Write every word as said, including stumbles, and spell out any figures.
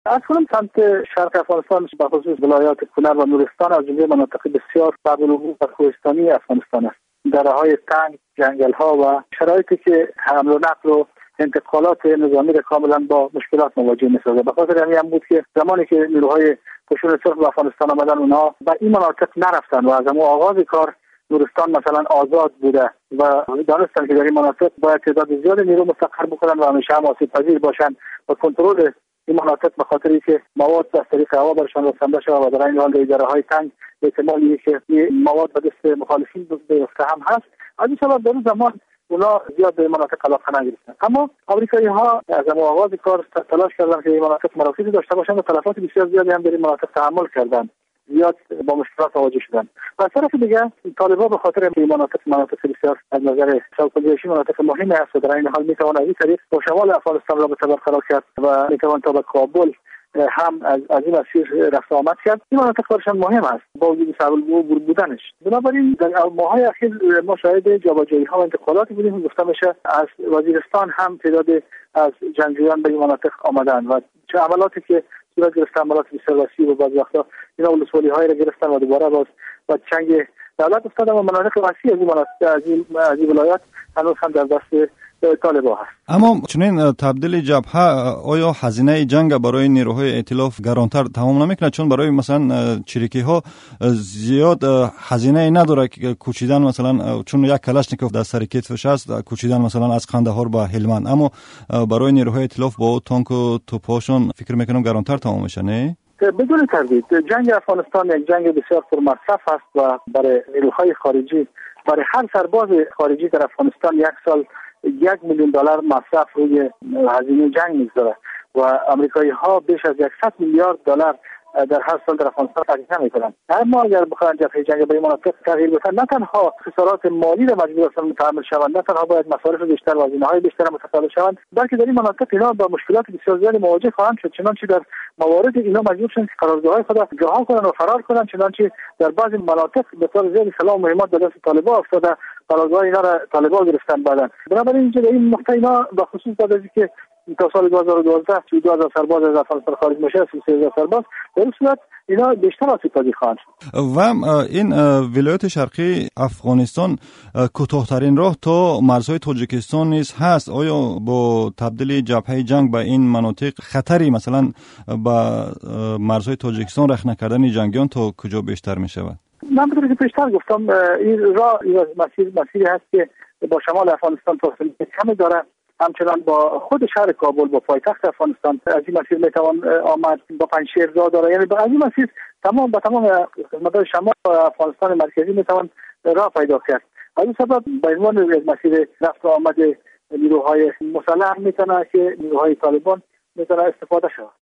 از کنم سمت شرق افغانستان به خصوص ولایات کنر و نورستان از جمله مناطق بسیار قابل وجود و کوهستانی افغانستان است. دره‌های تنگ، جنگل‌ها و شرایطی که حمل و نقل و انتقالات نظامی را کاملا با مشکلات مواجه می‌سازد. به خاطر همین هم بود که زمانی که نیروهای قشون سرخ به افغانستان آمدن، اونها به این مناطق نرفتن و از همون آغاز کار نورستان مثلا آزاد بوده و دانستن که در این مناطق باید تعداد زیاد نیرو مستقر بکنن و همیشه هم آسیب پذیر باشن و کنترل این مناطق به خاطری که مواد از طریق هوا برشان رسانده شود و در این حال اداره‌های تنگ احتمالی که این مواد به دست مخالفین بیفته هم هست. از این سبب در اون زمان اونا زیاد به مناطق علاقه نگرفتن. اما آمریکایی‌ها از آغاز کار تلاش کردن که این مناطق مراکزی داشته باشند و تلفات بسیار زیادی هم در این مناطق تحمل کردند. زیاد با مشکلات مواجه شدن. و از طرف دیگه طالبان به خاطر این مناطق مناطق بسیار از نظر ژئوپلیتیکی مناطق مهمی است و در این حال میتوان از این طریق با شمال افغانستان رابطه برقرار کرد و میتوان تا به کابل هم از از این مسیر رفت آمد کرد. این مناطق برشان مهم است با وجود سبل بودنش. بنابراین در ماه‌های اخیر ما شاهد جابجایی‌ها و انتقالاتی بودیم. گفته میشه از وزیرستان هم تعداد از جنگجویان به این مناطق آمدن و چه عملاتی که صورت گرفتن، عملات بسیار وسیع و بعضی وقتا اینا ولسوالی‌های را گرفتن و دوباره باز با چنگ دولت افتادن و مناطق وسیع از این مناطق از این از این ولایات هنوز هم در دست طالبان هست. اما چنین تبدیل جبهه آیا هزینه جنگ برای نیروهای ائتلاف گرانتر تمام نمیکنه؟ چون برای مثلا چریکی ها زیاد هزینه نداره که کوچیدن، مثلا چون یک کلاشنیکوف در سر کتفش هست کوچیدن مثلا از قندهار به هلمند، اما برای نیروهای ائتلاف با تانک و توپاشون فکر میکنم گرانتر تمام میشه، نه؟ بدون تردید جنگ افغانستان یک جنگ بسیار پرمصرف است و برای نیروهای خارجی، برای هر سرباز خارجی در افغانستان یک سال یک میلیون دلار مصرف روی هزینه جنگ میگذاره و آمریکایی ها بیش از صد میلیارد دلار در هر سال در افغانستان تقدیم میکنند. اما اگر بخواهند جبهه جنگ به این مناطق تغییر بدن، نه تنها خسارات مالی را مجبور هستند متحمل شوند، نه تنها باید مصارف بیشتر و هزینه‌های بیشتر متحمل شوند، بلکه در این مناطق اینا با مشکلات بسیار زیادی مواجه خواهند شد. چنانچه در موارد اینا مجبور شدند که قراردادهای خود جهان کنند و فرار کنند، چنانچه در بعضی مناطق به طور زیادی سلاح و مهمات به دست طالبان افتاده، قراردادهای اینا را طالبان گرفتن بعداً. بنابراین اینجا در این نقطه اینا به خصوص بعد از اینکه تا سال دو هزار و دوازده دو هزار سرباز از افغانستان خارج میشه، سه هزار سرباز، در این صورت اینا بیشتر آسیب پذیر خواهند شد. و این ولایت شرقی افغانستان کوتاه‌ترین راه تا مرزهای تاجیکستان نیز هست. آیا با تبدیل جبهه جنگ به این مناطق خطری مثلا با مرزهای تاجیکستان رخنه کردن جنگیان تا کجا بیشتر می شود؟ من بطور که پیشتر گفتم این راه این مسیر مسیری هست که با شمال افغانستان فاصله کمی داره. همچنان با خود شهر کابل با پایتخت افغانستان از این مسیر میتوان آمد. با پنجشیر راه داره، یعنی با از این مسیر تمام با تمام قسمت‌های شمال افغانستان مرکزی میتوان راه پیدا کرد. از این سبب به عنوان مسیر رفت و آمد نیروهای مسلح میتونه که نیروهای طالبان میتونه استفاده شود.